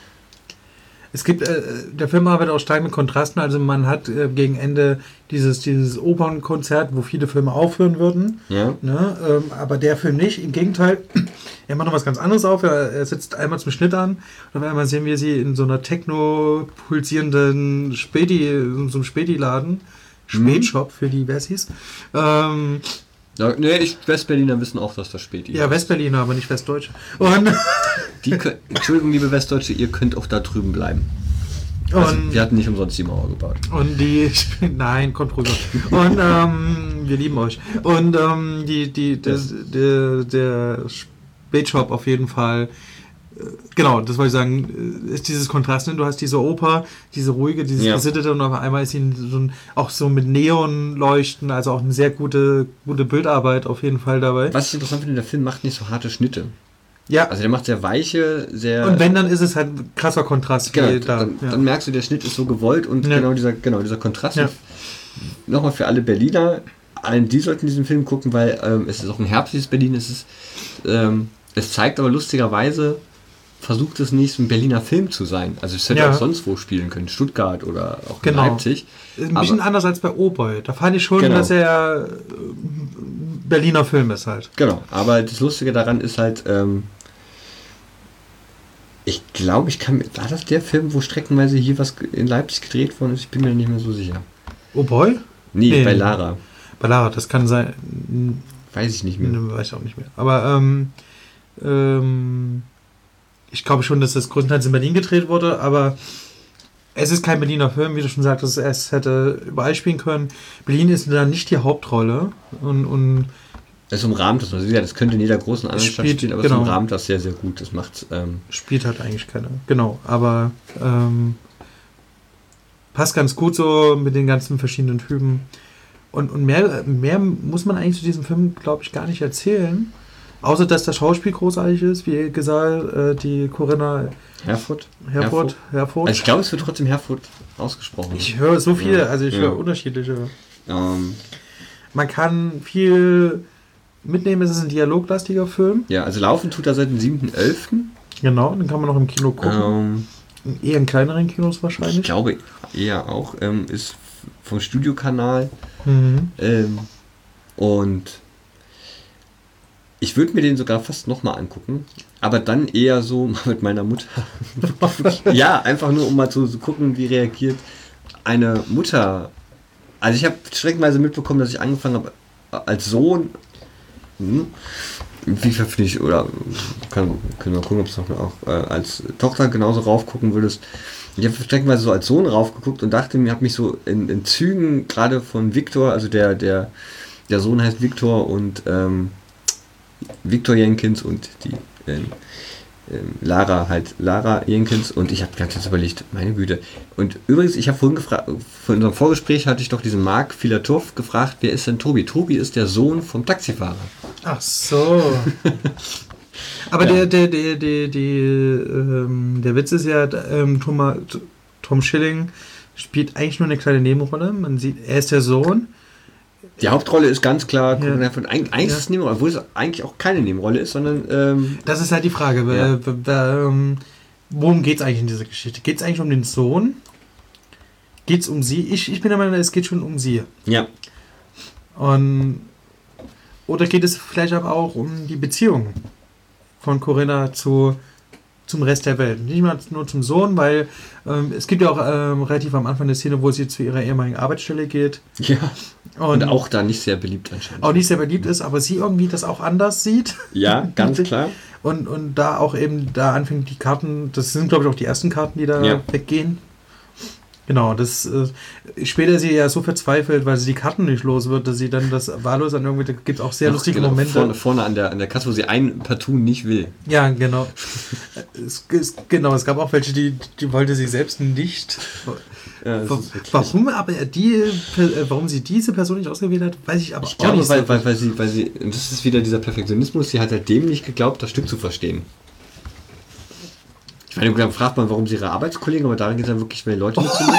Es gibt, äh, der Film arbeitet auch stark mit Kontrasten, also man hat äh, gegen Ende dieses, dieses Opernkonzert, wo viele Filme aufhören würden, ja. ne? ähm, aber der Film nicht, im Gegenteil, er macht noch was ganz anderes auf, er, er setzt einmal zum Schnitt an und auf einmal sehen wir sie in so einer techno-pulsierenden Späti, so einem Späti-Laden, Spätshop für die Wessis. Ähm, Ja, nee, ich, Westberliner wissen auch, dass das Späti ist. Ja, Westberliner, aber nicht Westdeutsche. Und die können, Entschuldigung, liebe Westdeutsche, ihr könnt auch da drüben bleiben. Also, und, wir hatten nicht umsonst die Mauer gebaut. Und die, nein, kommt rüber. Und ähm, wir lieben euch. Und ähm, die, die, der, der, der Spätshop auf jeden Fall, genau, das wollte ich sagen, ist dieses Kontrast, ne? Du hast diese Oper, diese ruhige, dieses ja. Gesittete und auf einmal ist sie so ein, auch so mit Neonleuchten, also auch eine sehr gute, gute Bildarbeit auf jeden Fall dabei. Was ich interessant finde, der Film macht nicht so harte Schnitte. Ja. Also der macht sehr weiche, sehr... Und wenn, dann ist es halt ein krasser Kontrast. Genau, da, dann, ja. dann merkst du, der Schnitt ist so gewollt und ja. genau dieser, genau dieser Kontrast. Ja. Nochmal für alle Berliner, allen die sollten diesen Film gucken, weil ähm, es ist auch ein herbstliches Berlin, es ist, ähm, es zeigt aber lustigerweise, versucht es nicht, ein Berliner Film zu sein. Also es hätte ja. auch sonst wo spielen können, Stuttgart oder auch genau. in Leipzig. Ein bisschen aber, anders als bei Oboy. Da fand ich schon, genau. dass er Berliner Film ist halt. Genau, aber das Lustige daran ist halt, ähm, ich glaube, ich kann, war das der Film, wo streckenweise hier was in Leipzig gedreht worden ist? Ich bin mir nicht mehr so sicher. Oboy? Nee, nee, bei Lara. Bei Lara, das kann sein. Weiß ich nicht mehr. Weiß ich auch nicht mehr. Aber ähm, ähm, ich glaube schon, dass das größtenteils in Berlin gedreht wurde, aber es ist kein Berliner Film, wie du schon sagtest, es hätte überall spielen können. Berlin ist da nicht die Hauptrolle und, und es umrahmt das, also das könnte in jeder großen anderen Stadt spielen, aber genau. es umrahmt das sehr, sehr gut. Das macht ähm spielt halt eigentlich keine. Genau, aber ähm, passt ganz gut so mit den ganzen verschiedenen Typen. Und, und mehr, mehr muss man eigentlich zu diesem Film, glaube ich, gar nicht erzählen. Außer, dass das Schauspiel großartig ist, wie gesagt, äh, die Corinna Herfurth. Herfurth. Herfurth. Also ich glaube, es wird trotzdem Herfurth ausgesprochen. Ich höre so viele, ja. also ich ja. höre unterschiedliche. Um. Man kann viel mitnehmen, es ist ein dialoglastiger Film. Ja, also laufen tut er seit dem siebten elften Genau, den kann man noch im Kino gucken. Um. Eher in kleineren Kinos wahrscheinlich. Ich glaube eher auch. Ähm, ist vom Studiokanal. Mhm. Ähm, und ich würde mir den sogar fast nochmal angucken, aber dann eher so mit meiner Mutter. Ja, einfach nur, um mal zu, zu gucken, wie reagiert eine Mutter. Also ich habe streckenweise mitbekommen, dass ich angefangen habe, als Sohn, hm, wie finde ich, oder kann, können wir gucken, ob es noch auch äh, als Tochter genauso raufgucken würdest. Ich habe streckenweise so als Sohn raufgeguckt und dachte mir, habe mich so in, in Zügen, gerade von Victor, also der, der, der Sohn heißt Victor und ähm, Victor Jenkins und die ähm, ähm, Lara halt Lara Jenkins und ich habe ganz jetzt überlegt, meine Güte. Und übrigens, ich habe vorhin gefragt, von unserem Vorgespräch hatte ich doch diesen Marc Filatov gefragt, wer ist denn Tobi? Tobi ist der Sohn vom Taxifahrer. Ach so. Aber Ja. der, der, der, der, der, ähm, der Witz ist ja, ähm, Tom, Tom Schilling spielt eigentlich nur eine kleine Nebenrolle. Man sieht, er ist der Sohn. Die Hauptrolle ist ganz klar, Ja. ja. von, eigentlich eigentlich Ja. ist es eine Nebenrolle, obwohl es eigentlich auch keine Nebenrolle ist, sondern ähm, Das ist halt die Frage. Ja. Äh, w- w- ähm, worum geht es eigentlich in dieser Geschichte? Geht es eigentlich um den Sohn? Geht es um sie? Ich, ich bin der Meinung, es geht schon um sie. ja. Und, oder geht es vielleicht aber auch um die Beziehung von Corinna zu, zum Rest der Welt? Nicht mal nur zum Sohn, weil ähm, es gibt ja auch ähm, relativ am Anfang eine Szene, wo sie zu ihrer ehemaligen Arbeitsstelle geht. Ja. Und, Und auch da nicht sehr beliebt anscheinend. auch nicht sehr beliebt ist, aber sie irgendwie das auch anders sieht. Ja, ganz klar. Und, und da auch eben da anfängt die Karten, das sind glaube ich auch die ersten Karten, die da Ja. weggehen. Genau, das äh, später sie ja so verzweifelt, weil sie die Karten nicht los wird, dass sie dann das wahllos an irgendwie, da gibt es auch sehr Ach, lustige genau, Momente. Vorne, vorne an der, an der Kasse, wo sie ein Partout nicht will. Ja, genau. es, es, genau, es gab auch welche, die, die wollte sie selbst nicht. Ja, das Wa- ist wirklich- Warum aber die, äh, warum sie diese Person nicht ausgewählt hat, weiß ich aber Ich auch glaube, nicht. weil, so. weil, weil sie, weil sie, und das ist wieder dieser Perfektionismus, sie hat halt dem nicht geglaubt, das Stück zu verstehen. Ich meine, dann fragt man, warum sie ihre Arbeitskollegen, aber darin geht es dann wirklich mehr Leute mitzunehmen.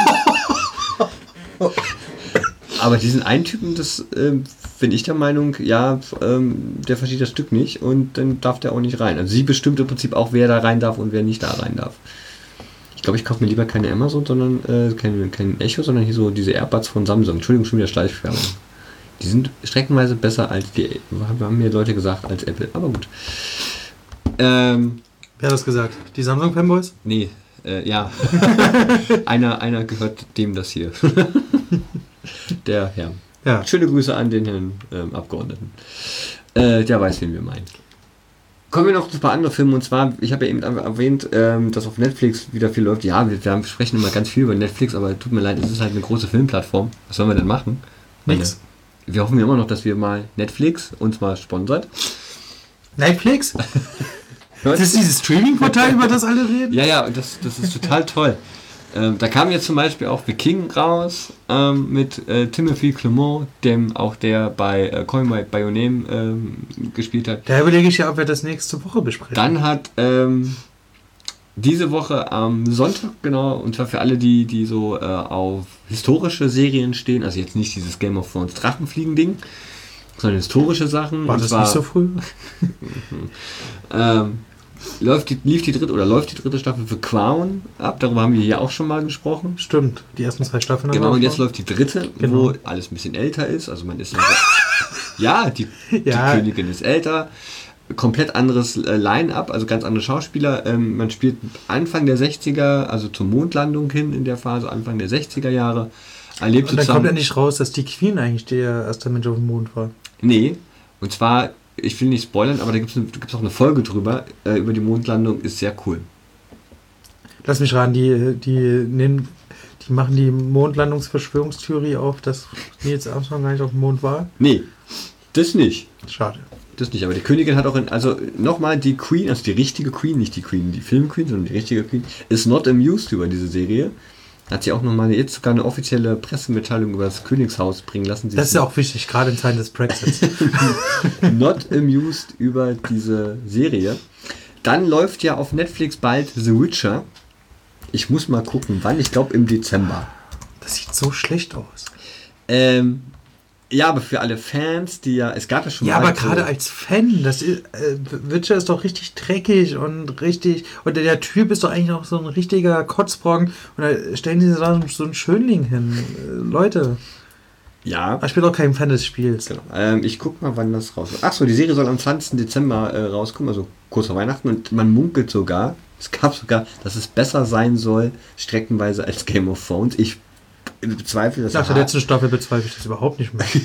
Aber diesen einen Typen, das ähm, bin ich der Meinung, ja, ähm, der versteht das Stück nicht und dann darf der auch nicht rein. Also sie bestimmt im Prinzip auch, wer da rein darf und wer nicht da rein darf. Ich glaube, ich kaufe mir lieber keine Amazon, sondern äh, kein, kein Echo, sondern hier so diese AirPods von Samsung. Entschuldigung, schon wieder Schleichwerbung. Die sind streckenweise besser als die, haben mir Leute gesagt, als Apple. Aber gut. Ähm, Wer hat das gesagt? Die Samsung-Fanboys? nee, äh, ja. einer, einer gehört dem das hier. Der Herr. Ja. Schöne Grüße an den Herrn ähm, Abgeordneten. Äh, der weiß, wen wir meinen. Kommen wir noch zu ein paar andere Filme. Und zwar, ich habe ja eben erwähnt, ähm, dass auf Netflix wieder viel läuft. Ja, wir, wir sprechen immer ganz viel über Netflix, aber tut mir leid, es ist halt eine große Filmplattform. Was sollen wir denn machen? Nix. Wir hoffen ja immer noch, dass wir mal Netflix uns mal sponsert. Netflix? Das ist dieses Streaming-Portal, über das alle reden? Ja, ja, das, das ist total toll. Ähm, da kam jetzt zum Beispiel auch The King raus ähm, mit äh, Timothy Clement, dem auch der bei äh, Call Me By Your Name ähm, gespielt hat. Da überlege ich ja, ob wir das nächste Woche besprechen. Dann hat ähm, diese Woche am Sonntag, genau, und zwar für alle, die, die so äh, auf historische Serien stehen, also jetzt nicht dieses Game of Thrones Drachenfliegen-Ding, sondern historische Sachen. War und das zwar, nicht so früh? ähm, läuft die, lief die dritte oder läuft die dritte Staffel für Crown ab, darüber haben wir hier auch schon mal gesprochen. Stimmt, die ersten zwei Staffeln. haben Genau, wir und auch jetzt schon. läuft die dritte, Genau. wo alles ein bisschen älter ist. Also man ist ja, ja, die, Ja. die Königin ist älter, komplett anderes äh, Line-Up, also ganz andere Schauspieler. Ähm, man spielt Anfang der sechziger, also zur Mondlandung hin in der Phase, Anfang der sechziger Jahre. Erlebt Und dann kommt zusammen. endlich raus, dass die Queen eigentlich der erste Mensch auf dem Mond war. Nee, und zwar, ich will nicht spoilern, aber da gibt es auch eine Folge drüber, äh, über die Mondlandung, ist sehr cool. Lass mich raten, die, die, nehmen, die machen die Mondlandungsverschwörungstheorie auf, dass Nils Armstrong gar nicht auf dem Mond war. Nee, das nicht. Schade. Das nicht, aber die Königin hat auch in, also nochmal die Queen, also die richtige Queen, nicht die Queen, die Film-Queen, sondern die richtige Queen, ist not amused über diese Serie. Hat sie auch nochmal jetzt sogar eine offizielle Pressemitteilung über das Königshaus bringen lassen. Sie Das ist ja auch wichtig, gerade in Zeiten des Brexits. not amused über diese Serie. Dann läuft ja auf Netflix bald The Witcher. Ich muss mal gucken, wann. Ich glaube im Dezember. Das sieht so schlecht aus. Ähm, ja, aber für alle Fans, die ja, es gab ja schon Ja, mal aber so- gerade als Fan, das ist, äh, Witcher ist doch richtig dreckig und richtig, und der, der Typ ist doch eigentlich auch so ein richtiger Kotzbrocken und da stellen sie da so einen Schönling hin. Äh, Leute, Ja, ich bin doch kein Fan des Spiels. genau. Ähm, ich guck mal, wann das rauskommt. Achso, die Serie soll am zwanzigsten Dezember äh, rauskommen, also kurz vor Weihnachten. Und man munkelt sogar, es gab sogar, dass es besser sein soll, streckenweise als Game of Thrones. Ich bezweifle das. Nach der hart. letzten Staffel bezweifle ich das überhaupt nicht mehr.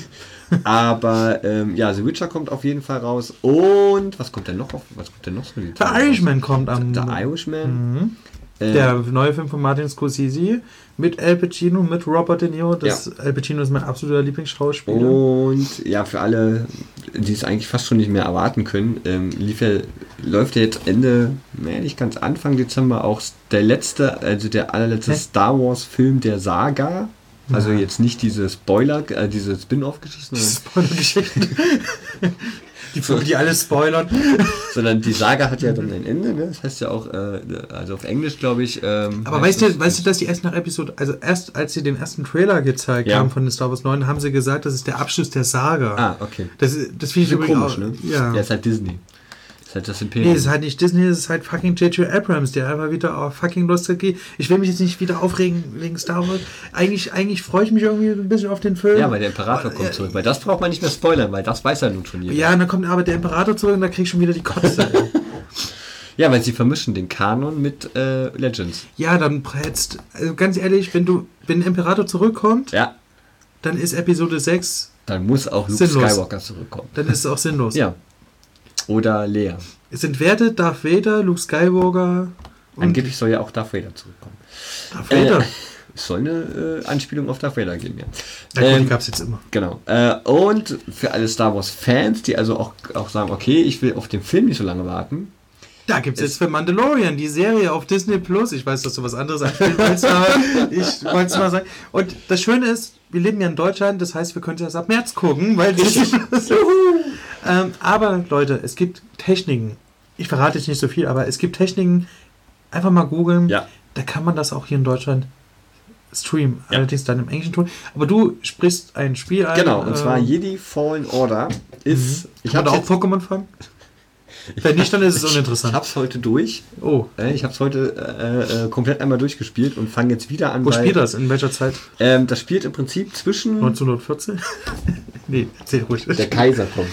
Aber ähm, ja, The Witcher kommt auf jeden Fall raus. Und was kommt denn noch auf? Was kommt denn noch so? Die The Irishman kommt am... The Irishman. Mhm. Äh, Der neue Film von Martin Scorsese mit Al Pacino, mit Robert De Niro. Das, Al Pacino ist mein absoluter Lieblingsschauspieler. Und ja, für alle, die es eigentlich fast schon nicht mehr erwarten können, ähm, lief ja, läuft ja jetzt Ende, naja, nicht ganz Anfang Dezember auch der letzte, also der allerletzte Hä? Star Wars Film der Saga. Also Ja. jetzt nicht diese Spoiler, äh, diese Spin-off-Geschichten, sondern Spoiler-Geschichten. Die Filme, die alles spoilern. Sondern die Saga hat ja dann ein Ende, ne? Das heißt ja auch, äh, also auf Englisch glaube ich. Ähm, Aber weißt du, weißt du, dass die erst nach Episode, also erst als sie den ersten Trailer gezeigt ja. haben von den Star Wars neun, haben sie gesagt, das ist der Abschluss der Saga. Ah, okay. Das, das finde ich übrigens komisch, auch, ne? Ja. Ja, ist halt Disney. Ist halt das Imperium. Nee, es ist halt nicht Disney, es ist halt fucking J J Abrams, der einfach wieder auf fucking lustig geht. Ich will mich jetzt nicht wieder aufregen wegen Star Wars. Eigentlich, eigentlich freue ich mich irgendwie ein bisschen auf den Film. Ja, weil der Imperator kommt äh, zurück. Weil das braucht man nicht mehr spoilern, weil das weiß er nun schon jeder. Ja, und dann kommt aber der Imperator zurück und da krieg ich schon wieder die Kotze. Ja, weil sie vermischen den Kanon mit äh, Legends. Ja, dann jetzt, also ganz ehrlich, wenn du, wenn der Imperator zurückkommt, Ja. dann ist Episode sechs, Dann muss auch Luke sinnlos. Skywalker zurückkommen. Dann ist es auch sinnlos. Ja. Oder Leia. Es entwertet Darth Vader, Luke Skywalker und Angeblich soll ja auch Darth Vader zurückkommen. Darth Vader. Äh, es soll eine äh, Anspielung auf Darth Vader geben, ja. Na gut, Ähm, die gab es jetzt immer. Genau. Äh, und für alle Star Wars Fans, die also auch, auch sagen, okay, ich will auf den Film nicht so lange warten. Da gibt es jetzt für Mandalorian die Serie auf Disney Plus. Ich weiß, dass du was anderes anspielen willst, aber ich wollte es mal sagen. Und das Schöne ist, wir leben ja in Deutschland, das heißt, wir können es erst ab März gucken, weil Disney Plus. ähm, aber Leute, es gibt Techniken. Ich verrate jetzt nicht so viel, aber es gibt Techniken. Einfach mal googeln. Ja. Da kann man das auch hier in Deutschland streamen. Ja. Allerdings dann im englischen Ton. Aber du sprichst ein Spiel ein. Genau, und zwar ähm, Jedi Fallen Order ist. Ich kann habe man da auch Pokémon fangen? Wenn nicht, dann ist es Ich uninteressant. hab's heute durch. Oh. Äh, Ich habe es heute äh, äh, komplett einmal durchgespielt und fange jetzt wieder an. Wo bei- spielt das? In welcher Zeit? Ähm, das spielt im Prinzip zwischen. neunzehnhundertvierzehn? Nee, erzähl ruhig. Der Kaiser kommt.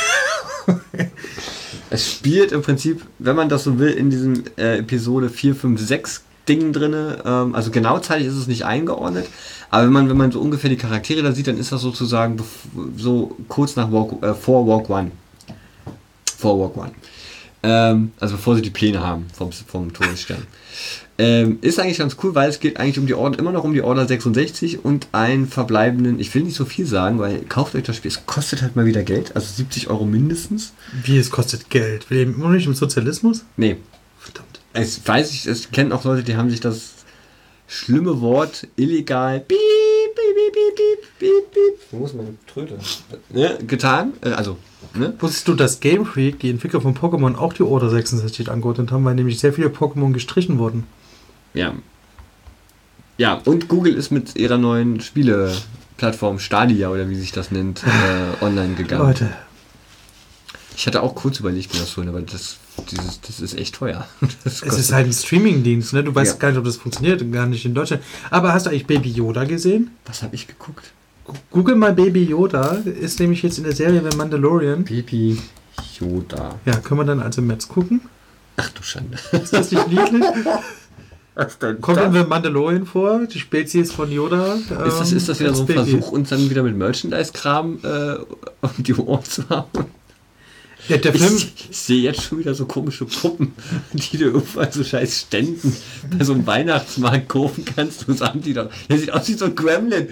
Es spielt im Prinzip, wenn man das so will, in diesem äh, Episode vier, fünf, sechs Ding drin. Ähm, also genau zeitlich ist es nicht eingeordnet. Aber wenn man, wenn man so ungefähr die Charaktere da sieht, dann ist das sozusagen bef- so kurz nach Walk, äh, vor Walk One. Vor Walk One. Ähm, also bevor sie die Pläne haben vom, vom Todesstern. Ähm, ist eigentlich ganz cool, weil es geht eigentlich um die Order, immer noch um die Order sechsundsechzig und einen verbleibenden, ich will nicht so viel sagen, weil kauft euch das Spiel, es kostet halt mal wieder Geld, also siebzig Euro mindestens. Wie, es kostet Geld? Wir leben immer noch nicht im Sozialismus? Nee, Verdammt. es weiß ich, es kennen auch Leute, die haben sich das schlimme Wort illegal piep, piep, piep, piep, piep, piep, piep. Wo muss meine Tröte? Ne, getan, äh, also, ne? Wusstest du, dass Game Freak, die Entwickler von Pokémon, auch die Order sechsundsechzig angeordnet haben, weil nämlich sehr viele Pokémon gestrichen wurden? Ja. Ja, und Google ist mit ihrer neuen Spieleplattform Stadia oder wie sich das nennt, äh, online gegangen. Leute, Ich hatte auch kurz überlegt, mir das zu holen, aber das, dieses, das ist echt teuer. Das es kostet- ist halt ein Streaming-Dienst, ne? Du weißt Ja. gar nicht, ob das funktioniert, gar nicht in Deutschland. Aber hast du eigentlich Baby Yoda gesehen? Was habe ich geguckt? Gu- Google mal Baby Yoda, ist nämlich jetzt in der Serie The Mandalorian. Baby Yoda. Ja, können wir dann also im März gucken? Ach du Schande. Ist das nicht niedlich? Was denn Kommt das? in The Mandalorian vor, die Spezies von Yoda. Ist das, ähm, ist das wieder als so ein Baby. Versuch, uns dann wieder mit Merchandise-Kram äh, um die Ohren zu haben? Ja, der Film, Ich, ich sehe jetzt schon wieder so komische Puppen, die du irgendwann so scheiß Ständen bei so einem Weihnachtsmarkt kaufen kannst. Und sagen die doch, der sieht aus wie so ein Gremlin.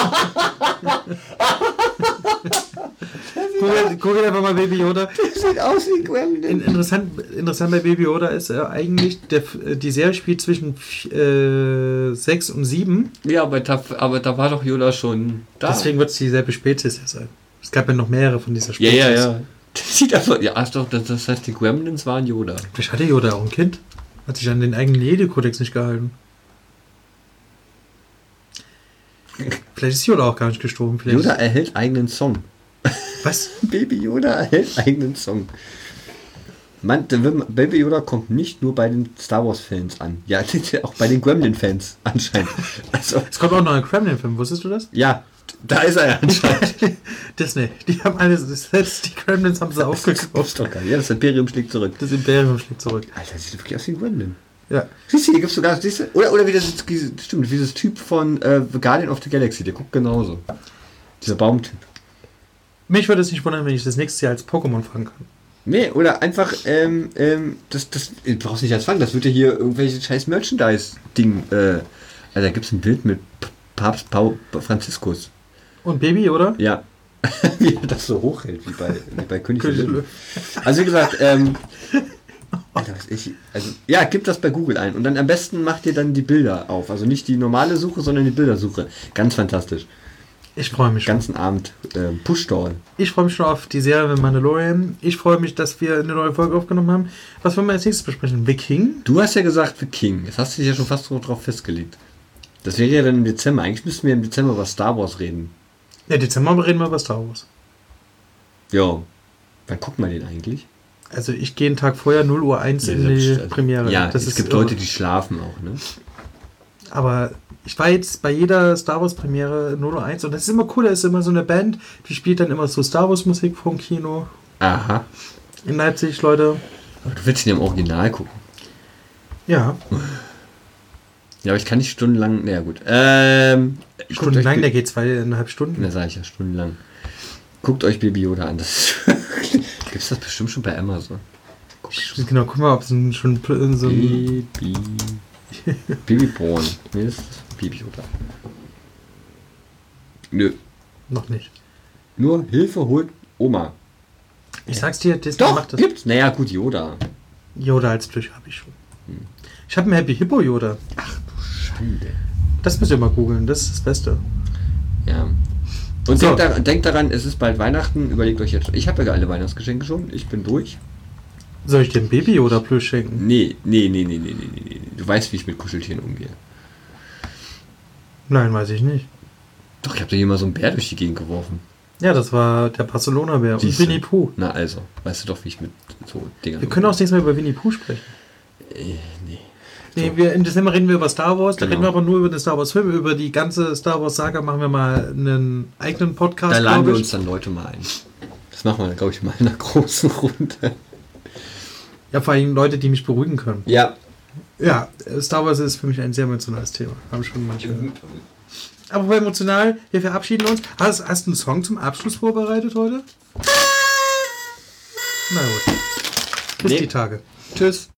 guck, guck einfach mal Baby Yoda. Der sieht aus wie ein Gremlin. In, interessant, interessant bei Baby Yoda ist äh, eigentlich, der, die Serie spielt zwischen äh, sechs und sieben. Ja, aber da, aber da war doch Yoda schon da. Deswegen wird es dieselbe Spezies sein. Es gab ja noch mehrere von dieser ja, Spezies. ja, ja. Das sieht einfach, ja, ist doch, das, das heißt, die Gremlins waren Yoda. Vielleicht hatte Yoda auch ein Kind. Hat sich an den eigenen Jedi-Kodex nicht gehalten. Vielleicht ist Yoda auch gar nicht gestorben. Vielleicht. Yoda erhält eigenen Song. Was? Baby Yoda erhält eigenen Song. Man, der will- Baby Yoda kommt nicht nur bei den Star Wars Fans an. Ja, auch bei den Gremlin Fans anscheinend. Also, Es kommt auch noch ein Kremlin-Film, wusstest du das? ja, da ist er ja anscheinend. Disney. Die haben alles, selbst die Kremlins haben sie aufgekauft. Doch geil. Ja, das Imperium schlägt zurück. Das Imperium schlägt zurück. Alter, das sieht wirklich aus wie ein Gremlin. Ja. Siehst du, hier gibt es sogar, siehst du, oder, oder wie das, stimmt, wie dieses Typ von äh, The Guardian of the Galaxy, der guckt genauso. Dieser Baumtyp. Mich würde es nicht wundern, wenn ich das nächste Jahr als Pokémon fangen kann. Nee, oder einfach, ähm, ähm, das, das, du brauchst nicht als fangen, das wird ja hier irgendwelche scheiß Merchandise-Ding, äh, also da gibt es ein Bild mit P- Papst Paul Franziskus. Und Baby, oder? Ja. Wie er das so hochhält, wie bei, wie bei König der König der Löwen. Also wie gesagt, ähm, Alter, was ich, also, ja, gib das bei Google ein und dann am besten macht ihr dann die Bilder auf. Also nicht die normale Suche, sondern die Bildersuche. Ganz fantastisch. Ich freue mich den ganzen Abend äh, Push-Down. Ich freue mich schon auf die Serie mit Mandalorian. Ich freue mich, dass wir eine neue Folge aufgenommen haben. Was wollen wir als nächstes besprechen? The King? Du hast ja gesagt The King. Jetzt hast du dich ja schon fast so drauf festgelegt. Das wäre ja dann im Dezember. Eigentlich müssten wir im Dezember über Star Wars reden. Ja, Dezember reden wir über Star Wars. Ja. Wann guckt man den eigentlich? Also ich gehe einen Tag vorher, null Uhr eins Ja, in die das- Premiere. Ja, das es ist gibt irre. Leute, die schlafen auch, ne? Aber ich war jetzt bei jeder Star Wars Premiere null Uhr eins und das ist immer cool, da ist immer so eine Band, die spielt dann immer so Star Wars Musik vom Kino. Aha. In Leipzig, Leute. Aber du willst ihn ja im Original gucken. Ja, Ja, aber ich kann nicht stundenlang... Naja, gut. Ähm... guckt stundenlang, euch- der geht zweieinhalb Stunden. Na, sag ich ja, stundenlang. Guckt euch Baby Yoda an. Das gibt's das bestimmt schon bei Amazon. Guck schon. Genau, guck mal, ob es ein- schon pl- so ein... Baby... Babyborn. Nee, das ist Baby Yoda. Nö. Noch nicht. Nur Hilfe holt Oma. Ich sag's dir, Disney Doch, macht das. gibt's. Naja, gut, Yoda. Yoda als Plüsch habe ich schon. Ich habe einen Happy Hippo Yoda. Schande. Das müsst ihr mal googeln, das ist das Beste. Ja. Und So. denkt, daran, denkt daran, es ist bald Weihnachten. Überlegt euch jetzt schon. Ich habe ja alle Weihnachtsgeschenke schon. Ich bin durch. Soll ich dir ein Baby Yoda Plüsch schenken? Nee, nee, nee, nee, nee, nee, nee, nee. Du weißt, wie ich mit Kuscheltieren umgehe. Nein, weiß ich nicht. Doch, ich habe dir hier mal so einen Bär durch die Gegend geworfen. Ja, das war der Barcelona-Bär und Siehste. Winnie Pooh. Na also, weißt du doch, wie ich mit so Dingern Wir können auch das nächste Mal über Winnie Pooh sprechen. Äh, nee. Nee, wir, im Dezember reden wir über Star Wars, da Genau. reden wir aber nur über den Star Wars Film, über die ganze Star Wars Saga machen wir mal einen eigenen Podcast. Da laden glaub wir ich. uns dann Leute mal ein. Das machen wir, glaube ich, mal in einer großen Runde. Ja, vor allem Leute, die mich beruhigen können. Ja. Ja, Star Wars ist für mich ein sehr emotionales Thema. Haben schon manche. Aber bei emotional, wir verabschieden uns. Hast, hast du einen Song zum Abschluss vorbereitet heute? Na gut. Bis Nee. die Tage. Tschüss.